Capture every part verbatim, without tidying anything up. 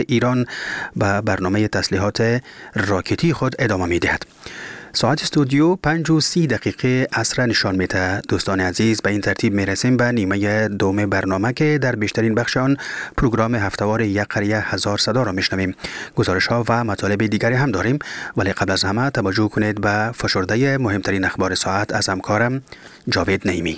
ایران به برنامه تسلیحات راکتی خود ادامه می دهد. ساعت استودیو پنج و سی دقیقه عصر نشان میده. دوستان عزیز، به این ترتیب میرسیم به نیمه دوم برنامه که در بیشترین بخش آن پروگرام هفته‌وار یک قریه هزار صدا را میشنویم. گزارش ها و مطالب دیگری هم داریم، ولی قبل از همه توجه کنید به فشرده مهمترین اخبار ساعت از همکارم جاوید نعیمی.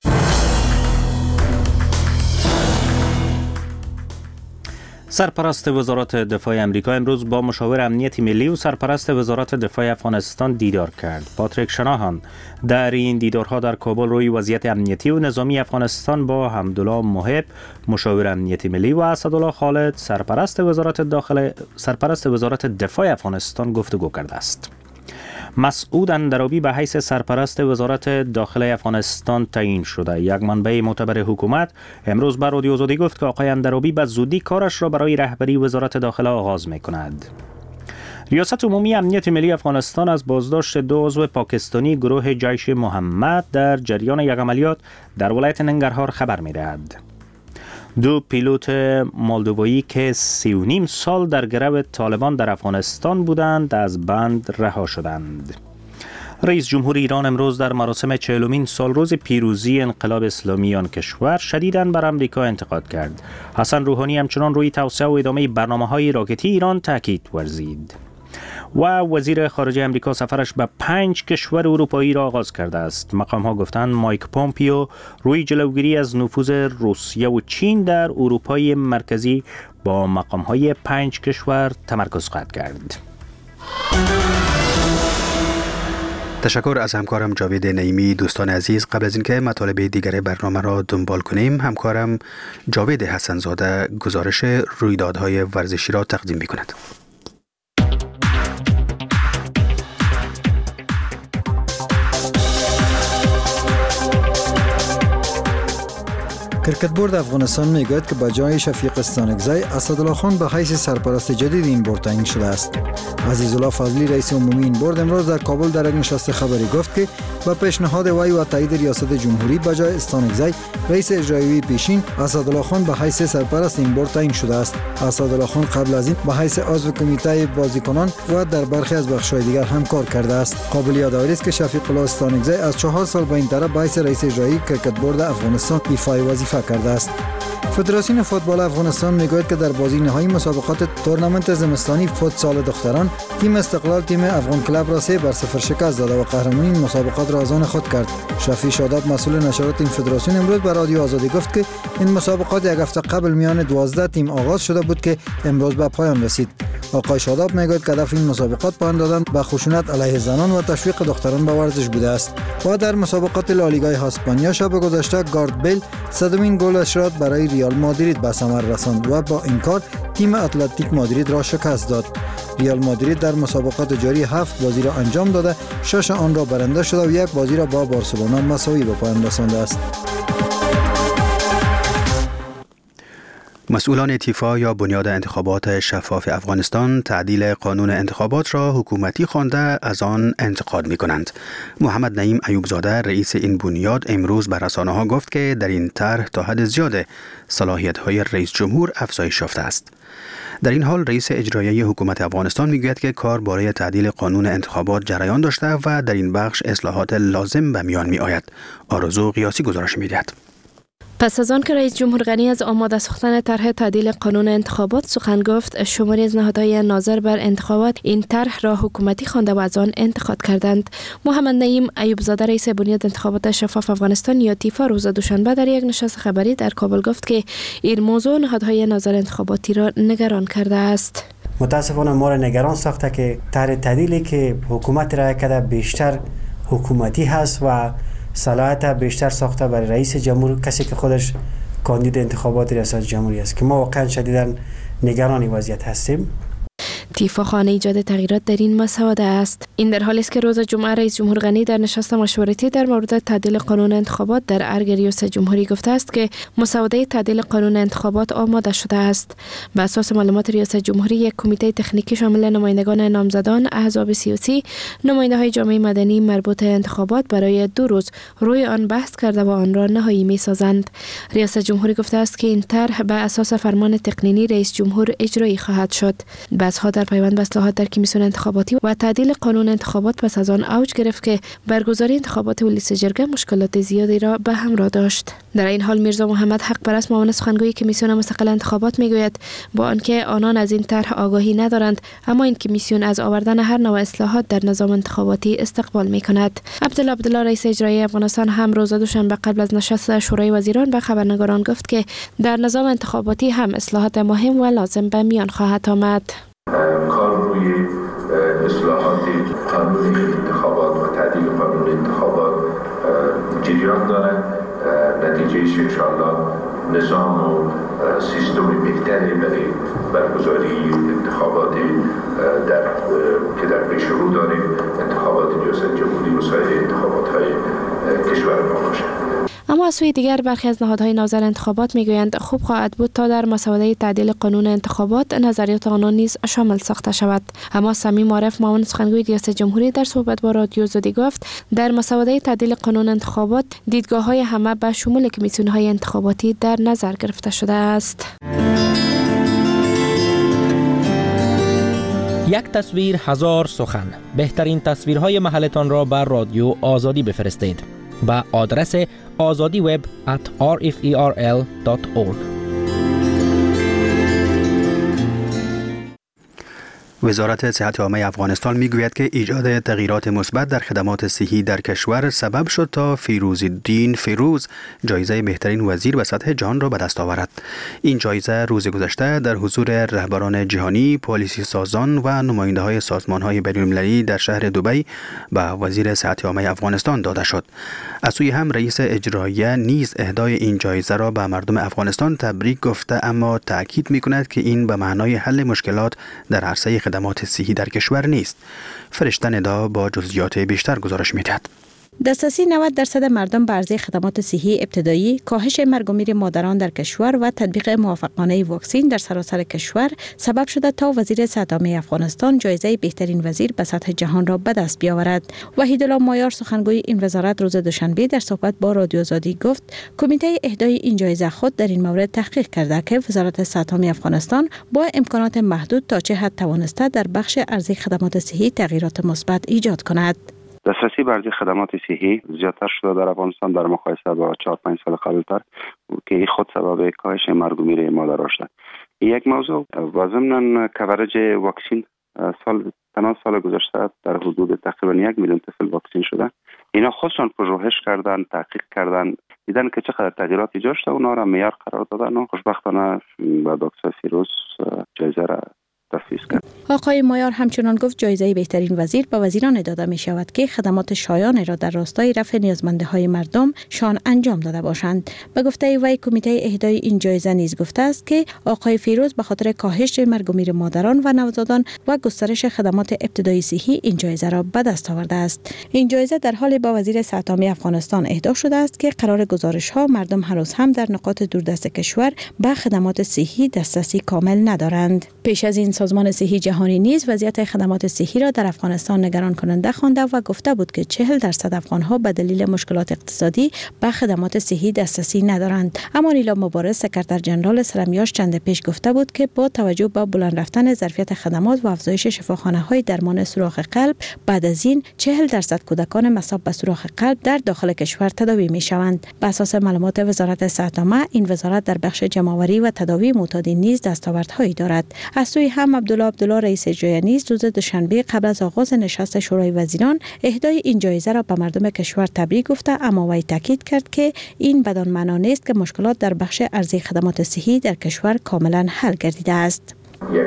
سرپرست وزارت دفاع امریکا امروز با مشاور امنیت ملی و سرپرست وزارت دفاع افغانستان دیدار کرد. پاتریک شناهان در این دیدارها در کابل روی وضعیت امنیتی و نظامی افغانستان با حمدالله محب مشاور امنیت ملی و اسدالله خالد سرپرست وزارت داخله سرپرست وزارت دفاع افغانستان گفتگو کرده است. مسعود اندرابی به حیث سرپرست وزارت داخله افغانستان تعیین شده. یک منبع معتبر حکومت امروز به رادیو آزادی گفت که آقای اندرابی به زودی کارش را برای رهبری وزارت داخله آغاز می‌کند. ریاست عمومی امنیت ملی افغانستان از بازداشت دو عضو پاکستانی گروه جیش محمد در جریان یک عملیات در ولایت ننگرهار خبر می‌دهد. دو پیلوت مولدوایی که سی و نیم سال در گرو طالبان در افغانستان بودند از بند رها شدند. رئیس جمهور ایران امروز در مراسم چهلمین سالروز پیروزی انقلاب اسلامی آن کشور شدیداً بر امریکا انتقاد کرد. حسن روحانی همچنان روی توسعه و ادامه برنامه‌های راکتی ایران تاکید ورزید. و وزیر خارجه امریکا سفرش به پنج کشور اروپایی را آغاز کرده است. مقام ها گفتند مایک پومپیو روی جلوگیری از نفوذ روسیه و چین در اروپای مرکزی با مقام های پنج کشور تمرکز خواهد کرد. تشکر از همکارم جاوید نعیمی. دوستان عزیز، قبل از اینکه مطالب دیگر برنامه را دنبال کنیم، همکارم جاوید حسن‌زاده گزارش رویدادهای ورزشی را تقدیم می‌کند. کرکت بورد افغانستان میگوید که به جای شفیق استانکزی اسدالله خان به حیث سرپرست جدید این بورد تعیین شده است. عزیزالله فضلی رئیس عمومی این بورد امروز در کابل در یک نشست خبری گفت که با پیشنهاد وی و تایید ریاست جمهوری به جای استانکزی رئیس اجرایی پیشین اسدالله خان به حیث سرپرست این بورد تعیین شده است. اسدالله خان قبل از این به حیث عضو کمیته بازیکنان و در برخی از بخش‌های دیگر هم کار کرده است. قابل یادآوری است که شفیق الله استانکزی از چهار سال به این طرف به حیث رئیس اجرایی کرکت بورد افغانستان ایفای وظیفه کرده است. فدراسیون فوتبال افغانستان میگوید که در بازی نهایی مسابقات تورنمنت زمستانی فوتسال دختران تیم استقلال تیم افغان کلاب را سه بر صفر شکست داد و قهرمانی این مسابقات را از آن خود کرد. شفیع شاداب مسئول نشرات این فدراسیون امروز به رادیو آزادی گفت که این مسابقات یک هفته قبل میان دوازده تیم آغاز شده بود که امروز به پایان رسید. آقای شاداب میگوید که هدف این مسابقات پایان دادن به خشونت علیه زنان و تشویق دختران به ورزش بوده است. و در مسابقات لالیگای اسپانیا شب گذشته گارد بیل صدمین گلش را برای ریال مادرید به ثمر رساند و با این کار تیم اتلتیک مادرید را شکست داد. ریال مادرید در مسابقات جاری هفت بازی را انجام داده، شش آن را برنده شده و یک بازی را با بارسلونا مساوی به پایان رسانده است. مسئولان تیفا یا بنیاد انتخابات شفاف افغانستان تعدیل قانون انتخابات را حکومتی خوانده از آن انتقاد می کنند. محمد نعیم ایوبزاده رئیس این بنیاد امروز به رسانه‌ها گفت که در این طرح تا حد زیاد صلاحیت‌های رئیس جمهور افزایش یافته است. در این حال رئیس اجرایی حکومت افغانستان میگوید که کار برای تعدیل قانون انتخابات جریان داشته و در این بخش اصلاحات لازم به میان می آید. آرزو قیاسی گزارش می‌دهد. پس از آن که رئیس جمهور غنی از آماده ساختن طرح تعدیل قانون انتخابات سخن گفت، شماری از نهادهای ناظر بر انتخابات این طرح را حکومتی خوانده و از آن انتقاد کردند. محمد نعیم ایوبزاده رئیس بنیاد انتخابات شفاف افغانستان یا تیفا روز دوشنبه در یک نشست خبری در کابل گفت که این موضوع نهادهای ناظر انتخاباتی را نگران کرده است. متاسفانه ما را نگران ساخته که طرح تعدیلی که حکومت را کرده بیشتر حکومتی هست و صلاحیت بیشتر ساخته برای رئیس جمهور، کسی که خودش کاندید انتخابات ریاست جمهوری است، که ما واقعا شدیداً نگران وضعیت هستیم. تیفا خانه ایجاد تغییرات در این مسوده است. این در حالی است که روز جمعه رئیس جمهور غنی در نشست مشورتی در مورد تعدیل قانون انتخابات در ارگ ریاست جمهوری گفته است که مسوده تعدیل قانون انتخابات آماده شده است. بر اساس معلومات ریاست جمهوری، یک کمیته تکنیکی شامل نمایندگان نامزدان، احزاب سیاسی، نماینده‌های جامعه مدنی مربوط به انتخابات برای دو روز روی آن بحث کرده و آن را نهایی می‌سازند. ریاست جمهوری گفته است که این طرح بر اساس فرمان تقنینی رئیس جمهور اجرایی خواهد شد. بحث‌ها در پیوند به اصلاحات در کمیسیون انتخاباتی و تعدیل قانون انتخابات پس از آن اوج گرفت که برگزاری انتخابات ولایت جرگه مشکلات زیادی را به همراه داشت. در این حال میرزا محمد حق پرست معاون سخنگوی کمیسیون مستقل انتخابات میگوید با آنکه آنان از این طرح آگاهی ندارند، اما این کمیسیون از آوردن هر نوع اصلاحات در نظام انتخاباتی استقبال میکند. عبدالله عبدالله رئیس اجرایی افغانستان هم روز دوشنبه قبل از نشست شورای وزیران به خبرنگاران گفت که در نظام انتخاباتی هم اصلاحات مهم و لازم به میان خواهد آمد. کار روی اصلاحات قانون انتخابات و تعدیل قانون انتخابات جریان دارد. نتیجهش انشاءالله نظام و سیستم بهتری برای برگزاری انتخابات در که در پیش رو داریم، انتخابات ریاست جمهوری و سایر انتخابات های کشور ما باشد. اما از سوی دیگر برخی از نهادهای ناظر انتخابات میگویند خوب خواهد بود تا در مسوده تعدیل قانون انتخابات نظریات آنان نیز شامل ساخته شود. اما صمیم عارف معاون سخنگوی ریاست جمهوری در صحبت با رادیو زدی گفت در مسوده تعدیل قانون انتخابات دیدگاه‌های همه به شمول کمیسیون‌های انتخاباتی در نظر گرفته شده است. یک تصویر هزار سخن. بهترین تصویرهای محلتان را بر رادیو آزادی بفرستید با آدرس آزادی وب ات آر اف ای آر ال دات اورگ. وزارت صحت عامه افغانستان میگوید که ایجاد تغییرات مثبت در خدمات صحی در کشور سبب شد تا فیروزالدین فیروز جایزه بهترین وزیر به سطح جهان را به دست آورد. این جایزه روز گذشته در حضور رهبران جهانی، پالیسی سازان و نماینده های سازمان های بین المللی در شهر دبی به وزیر صحت عامه افغانستان داده شد. از سوی هم رئیس اجرایی نیز اهدای این جایزه را به مردم افغانستان تبریک گفته، اما تاکید میکند که این به معنای حل مشکلات در عرصه خدمات صحی در کشور نیست. فرشته ندا با جزئیات بیشتر گزارش می‌دهد. دسترسی نود درصد مردم به عرضه خدمات صحی ابتدایی، کاهش مرگ و میر مادران در کشور و تطبیق موافقانه واکسین در سراسر کشور سبب شده تا وزیر صحت عامه افغانستان جایزه بهترین وزیر به سطح جهان را به دست بیاورد. وحیدالله مایار سخنگوی این وزارت روز دوشنبه در صحبت با رادیو آزادی گفت کمیته اهدای این جایزه خود در این مورد تحقیق کرده که وزارت صحت عامه افغانستان با امکانات محدود تا چه حد توانسته در بخش عرضه خدمات صحی تغییرات مثبت ایجاد کند. دسترسی به خدمات صحی زیادتر شده در افغانستان در مقایسه با چهار پنج سال قبلتر که این خود سبب کاهش مرگ و میر مادران شده. یک موضوع و ضمن کاورج واکسین سال تنها سال گذشته در حدود تقریبا یک میلیون طفل واکسین شده. اینا خودشان پژوهش کردن، تحقیق کردن، دیدن که چقدر تغییرات ایجاد شده، اونا را معیار قرار دادن و خوشبختانه با دکتر فیروز جایزه را تفویض کرد. آقای مایار همچنان گفت جایزه بهترین وزیر به وزیران داده می شود که خدمات شایان را در راستای رفع نیازمندی‌های مردم شان انجام داده باشند. به گفته وی کمیته اهدای این جایزه نیز گفته است که آقای فیروز به خاطر کاهش مرگ و میر مادران و نوزادان و گسترش خدمات ابتدایی صحی این جایزه را به دست آورده است. این جایزه در حال با وزیر صحت عامه افغانستان اهدا شده است که قرار گزارش‌ها مردم هنوز هم در نقاط دوردست کشور به خدمات صحی دسترسی کامل ندارند. پیش از این سازمان صحی جهانی نیز وضعیت خدمات صحی را در افغانستان نگران کننده خوانده و گفته بود که چهل درصد افغان‌ها به دلیل مشکلات اقتصادی به خدمات صحی دسترسی ندارند. اما نیلا مبارز سکرتر جنرال سرمیاش چند پیش گفته بود که با توجه به بلند رفتن ظرفیت خدمات و افزایش شفاخانه‌های درمان سوراخ قلب، بعد از این چهل درصد کودکان مصاب به سوراخ قلب در داخل کشور تداوی می‌شوند. بر اساس معلومات وزارت صحت عامه، این وزارت در بخش جمع‌آوری و تداوی معتادین نیز دستاوردهایی دارد. از سوی هم عبدالله عبدالله رئیس اجرایی نیز روز دوشنبه قبل از آغاز نشست شورای وزیران اهدای این جایزه را به مردم کشور تبریک گفته، اما وی تاکید کرد که این بدان معنا نیست که مشکلات در بخش عرضه خدمات صحی در کشور کاملا حل گردیده است. یک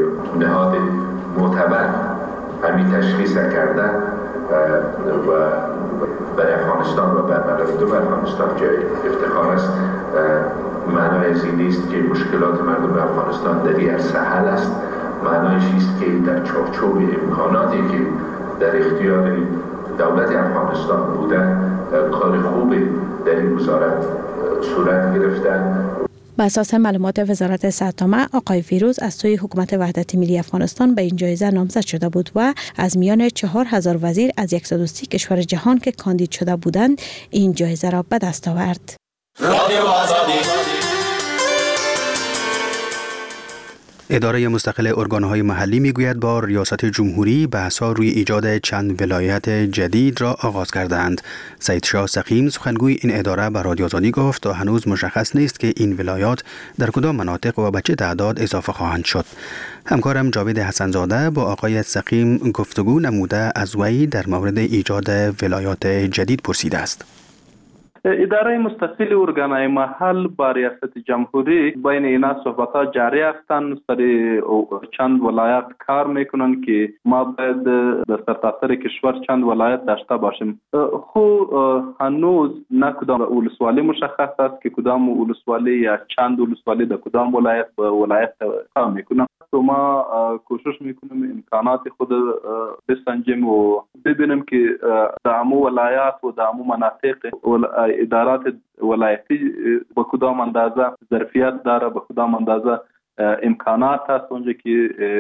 نهاد معتبر همین تشخیص کرده و برای افغانستان و برای مردم افغانستان جای افتخار است. معنای از این نیست که مشکلات مردم افغانستان در این عرصه حل است، معنایش است که در چارچوب امکاناتی که در اختیار دولت افغانستان بوده کار خوبی در این وزارت صورت گرفته. بر اساس معلومات وزارت صحت آقای فیروز از سوی حکومت وحدت ملی افغانستان به این جایزه نامزد شده بود و از میان چهار هزار وزیر از صد و سی کشور جهان که کاندید شده بودند این جایزه را به دست آورد. اداره مستقل ارگان‌های محلی میگوید با ریاست جمهوری بحث‌ها روی ایجاد چند ولایت جدید را آغاز کردند. سید شاه سقیم سخنگوی این اداره به رادیو آزادی گفت تا هنوز مشخص نیست که این ولایات در کدام مناطق و به چه تعداد اضافه خواهند شد. همکارم جاوید حسنزاده با آقای سقیم گفتگو نموده از وی در مورد ایجاد ولایات جدید پرسیده است. اداره مستقل ارگانهای محل با ریاست جمهوری بین اینا صحبتات جاری هستند. سر چند ولایت کار میکنن که ما باید در سرتاسر کشور چند ولایت داشته باشیم. خو هنوز نه کدام ولسوالی مشخص است که کدام ولسوالی یا چند ولسوالی در کدام ولایت به ولایت کار میکنن. تو ما کوشش میکنیم امکانات خود بسنجیم و ببینیم که دامو ولایات و دامو مناطق ادارات ولایتی به کدام اندازه ظرفیت داره، به کدام اندازه امکانات هست اونجا که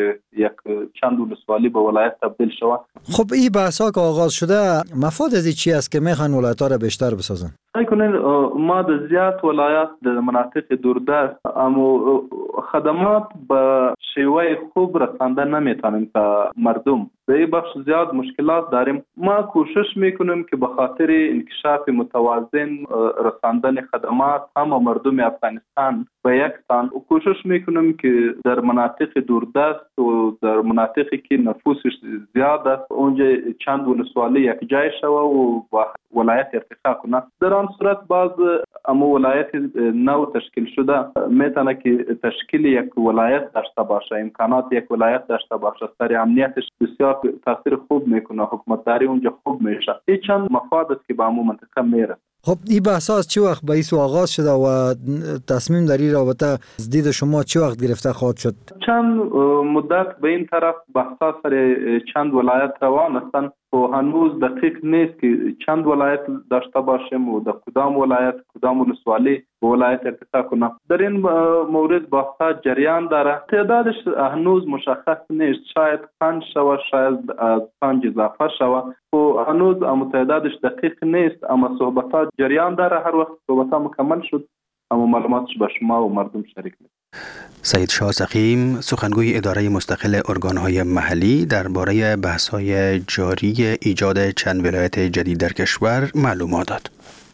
یک چند ولسوالی به ولایت تبدیل شود. خب این بحثا که آغاز شده مفاد از چی است که میخوان ولایت‌ها را بیشتر بسازن؟ کنین ما در زیاد ولایات در مناطق دوردست اما خدمات به شیوه خوب رسانده نمیتونیم تا مردم. در این بخش زیاد مشکلات داریم. ما کوشش میکنیم که به خاطر انکشاف متوازن رساندن خدمات همه مردم افغانستان به یک سان کوشش میکنیم که در مناطق دوردست و در مناطقی که نفوسش زیاد است اونجا چند ولسوالی یک جای شوه و ولایت ارتقا کنه. در آن صورت باز اما ولایت نو تشکیل شده میتونه که تشکیل یک ولایت داشته باشه، امکانات یک ولایت داشته باشه، سر امنیتش بسیار تاثیر خوب میکنه، حکومتداری اونجا خوب میشه. این چند مفاد است که به همون منطقه میره. خب این بحث از چه وقت به ایسو آغاز شده و تصمیم در این رابطه از دید شما چه وقت گرفته خواهد شد؟ چند مدت به این طرف بحثا سر چند ولایت روان هستند و هنوز دقیق نیست که چند ولایت داشته باشیم و در کدام ولایت کدام ولسوالی به ولایت ارتقا کنه. در این مورد بحثا جریان داره. تعدادش هنوز مشخص نیست، شاید پنج شوه، شاید پنج اضافه شوه و هنوز اما تعدادش دقیق نیست، اما صحبتات جریان داره. هر وقت صحبتات مکمل شد اما معلوماتش به شما و مردم شریک می‌کنم. سید شاه سقیم سخنگوی اداره مستقل ارگان‌های محلی درباره بحث‌های جاری ایجاد چند ولایت جدید در کشور معلومات داد.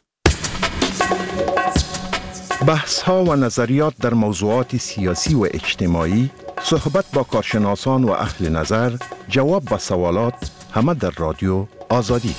بحث‌ها و نظریات در موضوعات سیاسی و اجتماعی، صحبت با کارشناسان و اهل نظر، جواب به سوالات، همه در رادیو آزادی.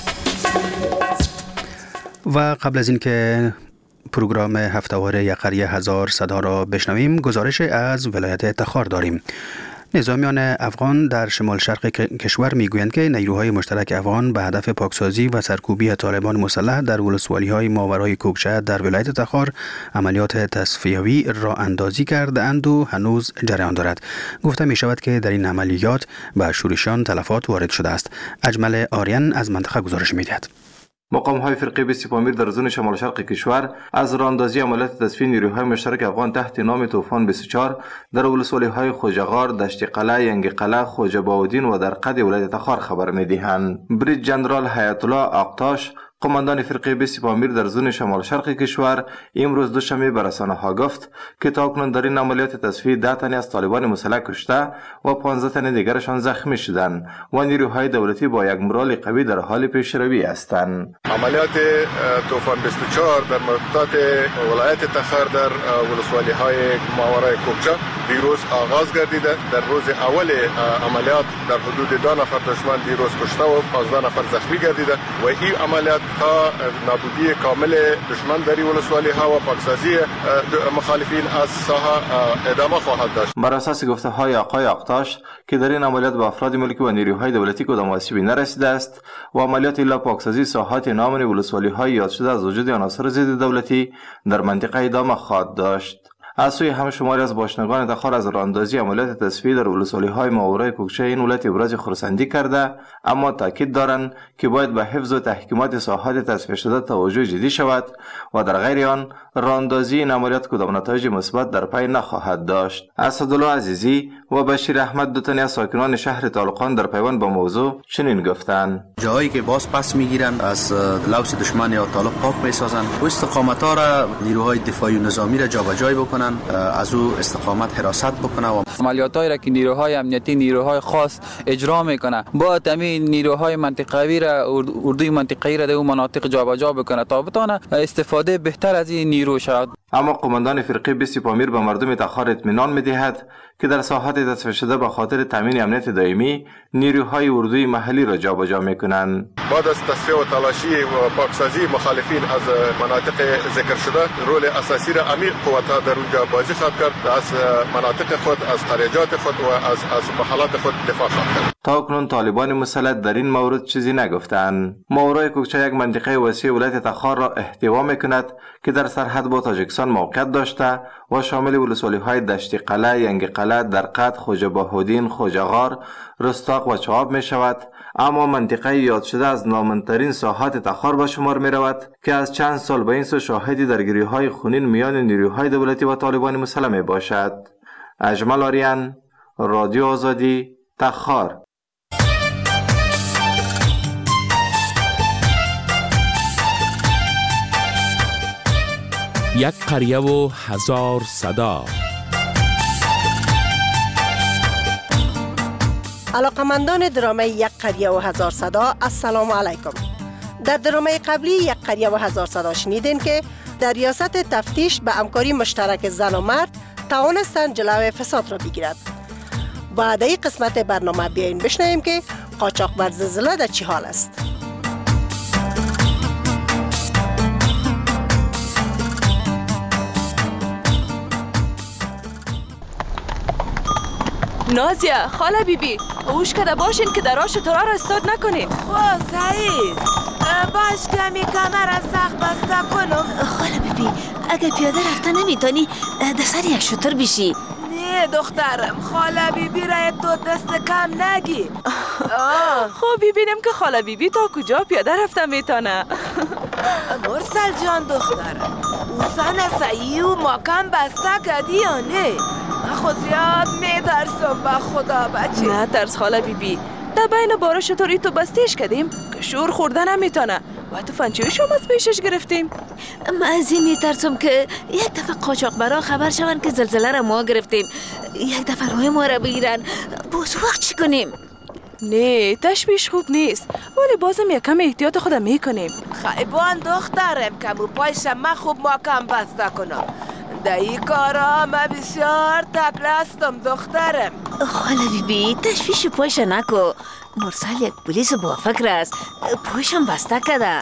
و قبل از اینکه پروگرام هفته‌وار یقریه هزار صدا را بشنویم، گزارش از ولایت تخار داریم. نظامیان افغان در شمال شرق کشور میگویند که نیروهای مشترک افغان به هدف پاکسازی و سرکوبی طالبان مسلح در ولسوالی‌های ماورای کوکچه در ولایت تخار عملیات تصفیوی را اندازی کرده‌اند و هنوز جریان دارد. گفته می شود که در این عملیات به شورشیان تلفات وارد شده است. اجمل آریان از منطقه گزارش می‌دهد. مقام‌های فرقه بیست پامیر در زون شمال شرق کشور از راهاندازی عملیات تصفیه نیروهای مشترک افغان تحت نام طوفان بیست و چهار در ولسوالی‌های خوجغار، دشت قلعه، ینگ قلعه، خوجه باودین و در قد ولایت تخار خبر می‌دهند. بریج جنرال حیات الله آقتاش، قماندان فرقه بیست پامیر در زون شمال شرق کشور، امروز دوشنبه به رسانه‌ها گفت که تاکنون در این عملیات تصفیه ده تن از طالبان مسلح کشته و پانزده تن دیگرشان زخمی شدند و نیروهای دولتی با یک مرال قوی در حال پیشروی هستند. عملیات طوفان بیست و چهار در منطقه ولایت تخار در ولسوالی‌های ماورای کوکچه دیروز آغاز گردیده. در روز اول عملیات در حدود دو نفر دشمن دیروز کشته و پانزده نفر زخمی گردیده و این عملیات تا نابودی کامل دشمن در ولسوالی ها و پاکسازی مخالفین از ساحه ادامه خواهد داشت. بر اساس گفته های آقای آقتاش که در این عملیات به افراد ملکی و نیروهای دولتی کدام آسیبی نرسیده است و عملیات الا پاکسازی ساحات نامن ولسوالی های یاد شده از وجود عناصر ضد دولتی در منطقه ادامه خواهد داشت. از سوی هم شماری از باشندگان تخار از راهاندازی عملیات تصفیه در ولسوالی‌های ماورای کوکچه این ولایت ابراز خرسندی کرده، اما تاکید دارند که باید به حفظ و تحکیمات ساحات تصفیه شده توجه جدی شود و در غیر آن راهاندازی این عملیات کدام نتایج مثبت در پی نخواهد داشت. اسدالله عزیزی و بشیر احمد دو تن از ساکنان شهر طالقان در پیوند با موضوع چنین گفتند: جایی که باز پس میگیرن از لوث دشمن یا طالق پاک میسازن و استقامت‌ها را نیروهای دفاعی و نظامی را جابجایی بکنن، از او استقامت حراست بکنه و عملیاتایی را که نیروهای امنیتی نیروهای خاص اجرا میکنه با تامین نیروهای منطقوی را اردوی منطقه‌ای را در اون مناطق جابجا بکنه تا بتونه استفاده بهتر از این نیرو شود. اما قماندان فرقه بیست پامیر به مردم تخار اطمینان می‌دهد که در ساحات تصفیه شده به خاطر تامین امنیت دائمی نیروهای اردوی محلی را جابجا میکنند. بعد از تصفیه و تلاشی و پاکسازی مخالفین از مناطق ذکر شده، رول اساسی را امیر قوت‌ها در اونجا بازی خواهد کرد، از مناطق خود، از قریجات خود و از از محلات خود دفاع خواهد کرد. تا کنون طالبان مسلط در این مورد چیزی نگفتند. ماورای کوکچه یک منطقه وسیع ولایت تخار را احتوا میکند که در سرحد با تاجیکستان موقعیت داشته و شامل ولسوالی‌های دشت قلعه، ینگ قلعه، درقد، خوجه بهودین، خوجه غار، رستاق و چواب می شود. اما منطقه یاد شده از نامن‌ترین ساحات تخار به شمار می رود که از چند سال به این سو شاهدی درگیری‌های خونین میان نیروهای دولتی و طالبان مسلح می باشد. اجمل آریان، رادیو آزادی، تخار. یک قریه و هزار صدا. علاقمندان درامه یک قریه و هزار صدا، السلام علیکم. در درامه قبلی یک قریه و هزار صدا شنیدین که در ریاست تفتیش به همکاری مشترک زن و مرد توانستند جلوی فساد را بگیرد. بعد این قسمت برنامه بیاین بشنویم که قاچاقبر زلزله در چه حال است. نازیا، خاله بیبی، هوش کده باشین که دراش تورا را استاد نکنین. خب سعید، باش کمی کمر از سخت بسته کنم. خاله بیبی، اگه پیاده رفته نمیتونی در سر یک شتر بشی. نه دخترم، خاله بیبی را تو دست کم نگی. خب ببینم که خاله بیبی تا کجا پیاده رفته میتونه. مرسل جان دخترم، اوسان سعی و ماکم بسته کردی یا نه؟ من خود زیاد میترسم به خدا بچه. نه ترس خاله بیبی، در بین بارا شطوری تو بستیش کردیم که شور خورده نمیتونه و تو فنچویش هم از پیشش گرفتیم. من از این میترسم که یک دفعه قاچاقبرا خبر شون که زلزله را ما گرفتیم، یک دفعه روی ما را بگیرن، باز وقت چی کنیم؟ نه تشویش خوب نیست، ولی بازم یکم احتیاط خودم میکنیم. خیبان دخترم که مو پایش من خوب ماکم بسته کنم. در این کارا من بسیار تکلستم دخترم. خاله بیبی تشویش پایش نکو، مرسل یک پولیس با فکر است، پایشم بسته کده.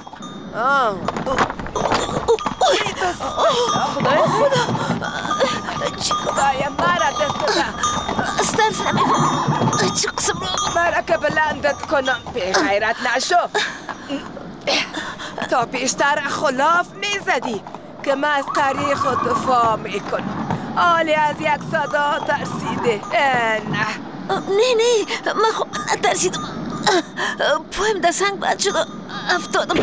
خدای خدا خدای مرا دست ده استرس نمیکنم، چه قسم را مرا که بلندت کنم به غیرت نشو. تا پیشتر خلاف میزدی که من از تاریخ خود دفاع میکنم، حالی از یک صدا ترسیده. نه نه نه من خب نترسیدم، پایم در سنگ بد شد افتادم.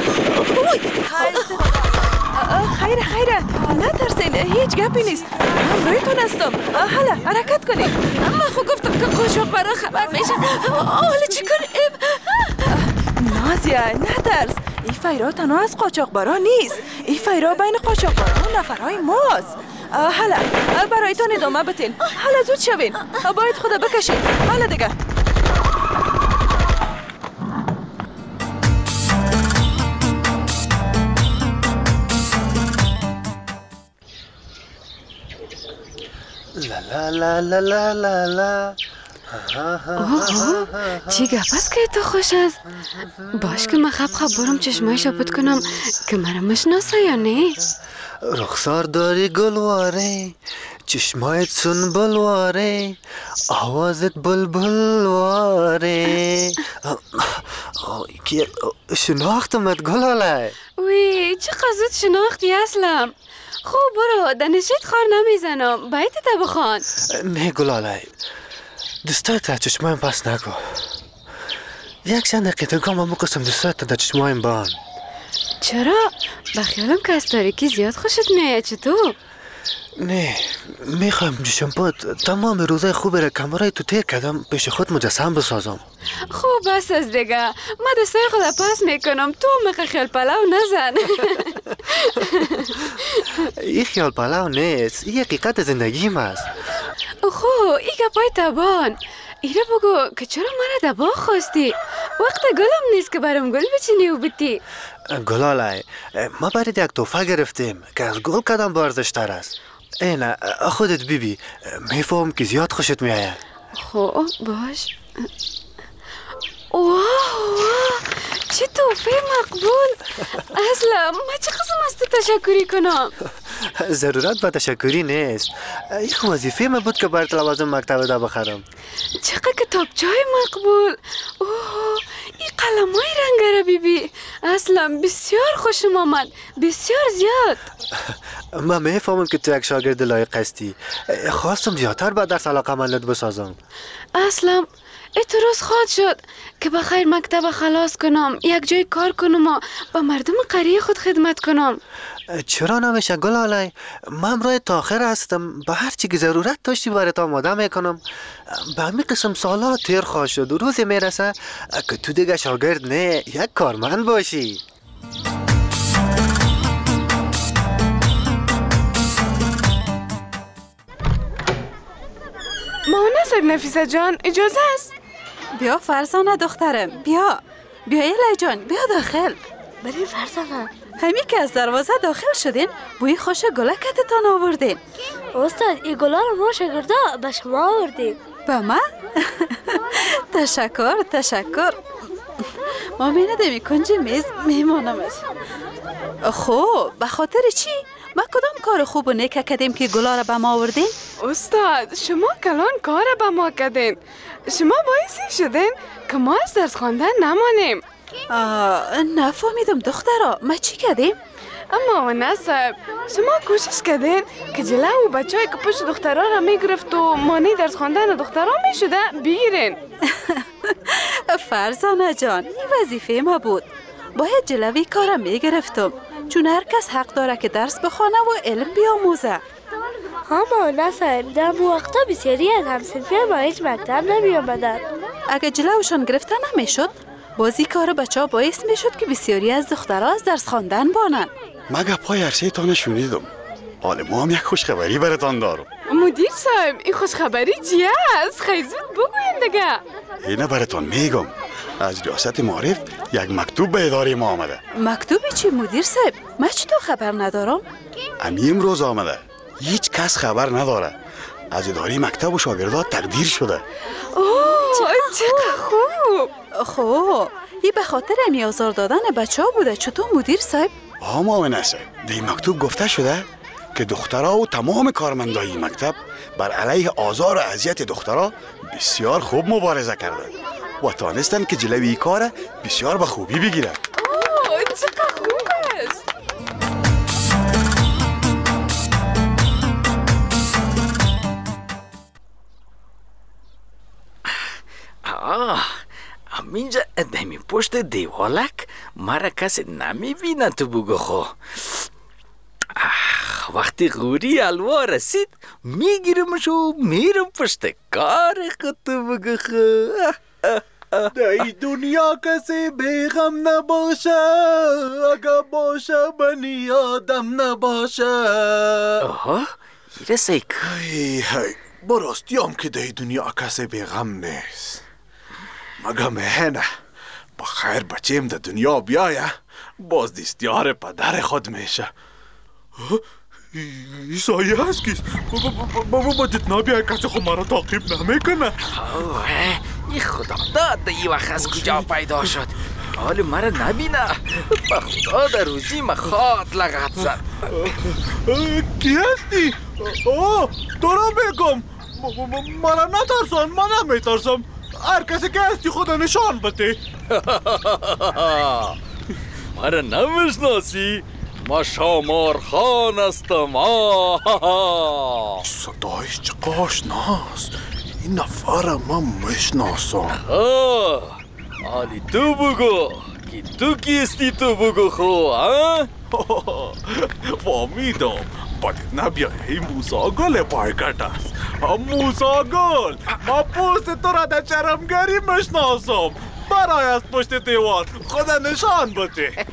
خیره خیره نترسین، هیچ گپی نیست، من رویتون هستم. حالا حرکت کنید. من خود گفتم که قاچاقبرا خبر میشه، حالا چی کنیم؟ نازیا نترس، این فیرا تنها از قاچاقبرا نیست، این فیرا بین قاچاقبرا و نفرهای ماست. حالا برایتان ادامه بتین، حالا زود شوین، باید خدا بکشین. حالا دیگه لا لا لا لا لا لا. چی گپ است که تو خوش است؟ باش که من خب خب برم چشمای شپت کنم که مرا مشناسه یا نه؟ رخسار داری گلواره، چشمایت سنبلواره، آوازت بلبلواره. شناختمت گلاله. وی چقدر زود شناختی اصلم. خوب برو دانشت خار نمیزنم، باید تا بخوان. نه گلاله، دستایت تا چشمایم پس نکن. یک چند دقیقه کام هم قسم دستایت تا چشمایم بان. چرا؟ بخیالم که از تاریکی زیاد خوشت میاد. چطور؟ نه میخوام جشنباد تمام روزای خوب را کمرای تو تیر کردم پیش خود مجسم بسازم. خوب بس از دیگه، ما دستای خود پس میکنم، تو مخ خیال پلاو نزن. این خیال پلاو نیست، این حقیقت زندگیم است. خو این گپای تبان ایره بگو که چرا مرا دبا خواستی؟ وقت گلم نیست که برام گل بچینی و بتی. گلالای ما برای یک توفه گرفتیم که از گل کدام بارزشتر است. اینه خودت بیبی، میفهم که زیاد خوشت میآید. خب باش. واه چه توفه مقبول. اصلا ما چه قسم از تو تشکری کنم؟ ضرورت به تشکری نیست، این وظیفه ما بود که برات لوازم مکتب دا بخرم. چقدر کتابچه‌های مقبول. اوه این قلم‌های رنگاره بیبی، اصلا بسیار خوشم آمد، بسیار زیاد. ما میفهمم که تو یک شاگرد لایق هستی، خواستم زیادتر به درس علاقه‌مندت بسازم. اصلا اتروز خواد شد که بخیر مکتب خلاص کنم، یک جای کار کنم و با مردم قریه خود خدمت کنم. چرا نمیشه گلالای؟ من برای تا آخر هستم، به هر چی که ضرورت داشتی برات آماده میکنم. به همین قسم سالا تیر خواه شد و روزی میرسه که تو دیگه شاگرد نه، یک کارمند باشی. ماهونه نفیسه جان اجازه است؟ بیا فرزانه دخترم، بیا بیا ایلی جان، بیا داخل. ببین فرزانه، همین که از دروازه داخل شدین بوی خوش گلکتتان آوردین. استاد این گلا رو ما شاگردا به شما آوردیم. به من؟ تشکر تشکر. ما میندیم کنج میز میمانمش. خب به خاطر چی؟ ما کدام کار خوب و نیک کردیم که گلا را به ما آوردین؟ استاد شما کلان کار به ما کردین، شما باعثی شدین که ما از درس خواندن نمانیم. نفهمیدم دخترا، ما چی کردیم؟ اما نصب شما کوشش کردین که جلو و بچه های که پشت دخترها را میگرفت و مانع درس خواندن دخترها میشده بگیرین. فرزانه جان این وظیفه ما بود، باید جلوی کارم میگرفتم، چون هر کس حق داره که درس بخوانه و علم بیاموزه. اما نصب در وقتا بسیاری از همسنفی ما هیچ مکتب نمی آمدن. اگه جلوشان گرفته نمیشد بازی کار بچه ها باعث میشد که بسیاری از دخترها از درس خواندن بانن. مگه پای عرصه تان شنیدم، حالا ما هم یک خوشخبری براتان دارم. مدیر صاحب این خوشخبری چیه است؟ خیلی زود بگوین دیگه. اینه براتان میگم، از ریاست معارف یک مکتوب به اداره ما آمده. مکتوبی چی مدیر صاحب؟ من چطور خبر ندارم؟ امی امروز آمده، هیچ کس خبر نداره. از اداره مکتب و شاگردات تقدیر شده. اوه چقدر خوب. خب این به خاطر میازار دادن بچه ها بوده. چطور مدیر صاحب؟ ها معاون صاحب، در این مکتوب گفته شده که دخترها و تمام کارمندای مکتب بر علیه آزار و اذیت دخترها بسیار خوب مبارزه کردند و توانستند که جلوی این کار بسیار به خوبی بگیرند. اوه چقدر خوب است. آه همینجا دمی پشت دیوالک مرا کسی نمیبینه. تو بگو خو وقتی غوری الوا رسید میگیرمش و میرم پشت کار خود. تو بگو خو در دنیا کسی بیغم نباشه، اگه باشه بنی آدم نباشه. آها یه رسیک هی هی براستیم که در دنیا کسی بیغم نیست، مگه مهنه بخیر بچیم در دنیا بیایه باز دستیار پدر خود میشه. ای سایه هست کیست؟ بابا با دت نبیای کسی خود مرا تعقیب نمیکنه. این خدا داد ای وقت از کجا پیدا شد؟ حال مرا نبینه. به خدا در روزی مخواد لغت زد. کی هستی؟ اوه دارم بگم مرا نترسان، من نمیترسم. هر کسی که هستی خدا نشان بده. مرا نمیشناسی؟ ما شامار خان هستم. صدایش چه آشناست. این نفر من میشناسم. حالی تو بگو که تو کیستی، تو بگو خو. فهمیدم. باید نبیای این موسا گل پایکت است. موسا گل، ما پوست تو را در شرمگری میشناسم. برای از پشت دیوار خدا نشان بده.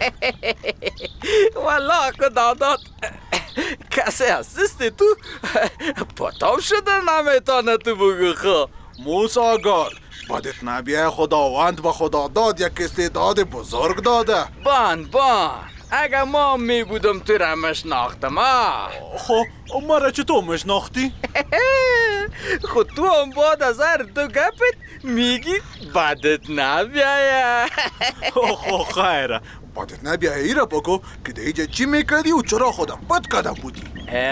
والا که دادات کسی هستی تو پتاب شده نمیتانه تو بگو خو. موسا گل، باید نبیای خداوند و خدا داد یک استعداد بزرگ داده. بان بان اگه ما می بودم تو را مشناختم. خب مرا چطور مشناختی؟ خود تو هم بعد از هر دو گپت میگی بدت نبیایه. خب خیره، بدت نبیایه ای را بگو که دیگه چی میکردی و چرا خودم بد کردم بودی.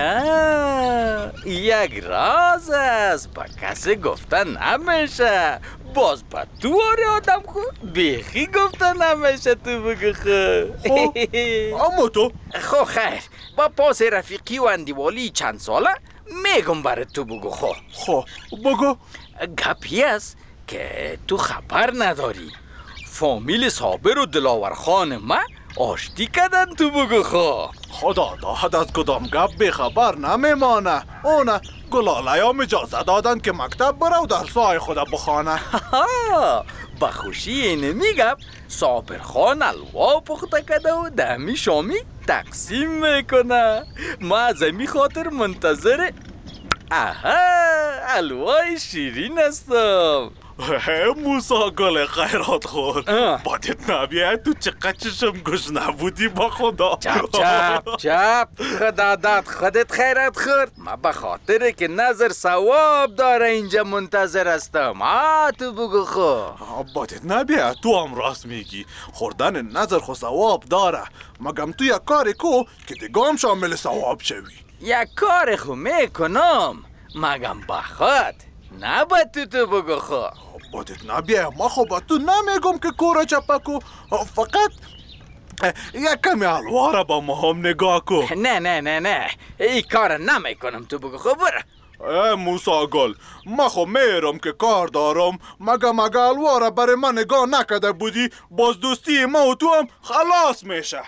یک راز است، با کسی گفتن نمیشه. باز با تو آره آدم خود بیخی گفتن نمیشه تو بگو خو. اما تو خو خیر، با پاس رفیقی و اندیوالی چند ساله میگم برای تو بگو خو. خو بگو. گپی است که تو خبر نداری. فامیل صابر و دلاور خان من آشتی کردن تو بگو خو. خدا داد از کدام گپ بی خبر نمیمانه. اونه گلاله‌ام اجازه دادن که مکتب بره و درسای خدا بخوانه. با خوشی اینه میگم صابر خان الوا پخته کده و دمی شامی تقسیم میکنه. ما از امی خاطر منتظر آها الوای شیرین هستم. موسا گل خیرات خور، باید نبیه تو چقدر چشم گوش نبودی با خدا. چپ چپ چپ خدا داد خودت خیرات خورد. ما به خاطر که نظر ثواب داره اینجا منتظر هستم. آه تو بگو خو. باید نبیه تو هم راست میگی. خوردن نظر خو ثواب داره. مگم تو یک کاری کو که دیگه هم شامل ثواب شوی. یک کار خو میکنم مگم بخواد، نه با تو تو بگو خو. باید نبیه ما خو با تو نمیگم که کورا چپکو، فقط یک کمی حلواره با ما هم نگاه کو. نه نه نه نه این کار نمیکنم تو بگو خو. برو. موسا گل، ما خو میرم که کار دارم. مگم اگه حلواره برای من نگاه نکده بودی باز دوستی ما و تو هم خلاص میشه.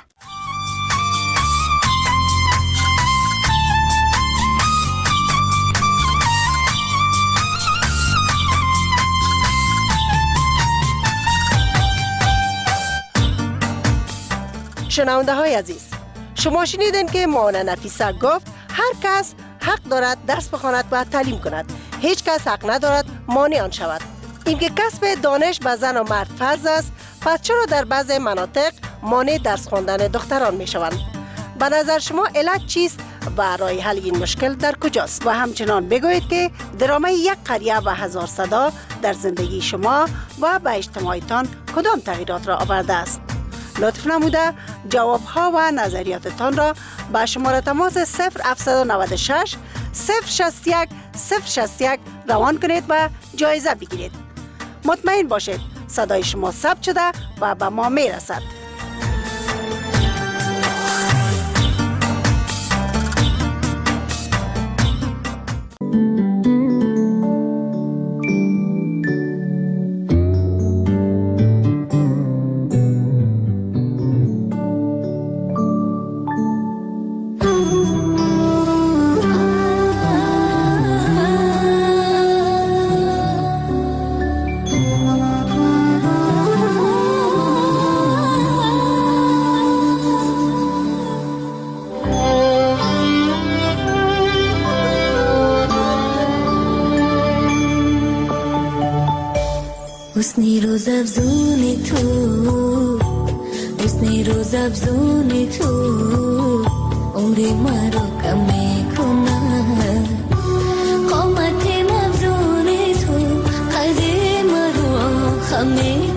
شنونده های عزیز، شما شنیدین که مانا نفیسه گفت هر کس حق دارد درس بخواند و تعلیم کند. هیچ کس حق ندارد مانع آن شود. اینکه کسب دانش به زن و مرد فرض است، پس چرا در بعض مناطق مانع درس خواندن دختران می شوند؟ به نظر شما علت چیست و راه حل این مشکل در کجاست؟ و همچنان بگویید که درامه یک قریه و هزار صدا در زندگی شما و به اجتماعتان کدام تغییرات را آورده است؟ لطف نموده جواب ها و نظریاتتان را به شماره تماس صفر هفت نه شش صفر شصت یک صفر شصت یک روان کنید و جایزه بگیرید. مطمئن باشید صدای شما ثبت شده و به ما می رسد. حسنی روز افزون تو، حسنی روز افزون تو عمری مرا کم میکنه. قامت افزون تو قدر مرا خم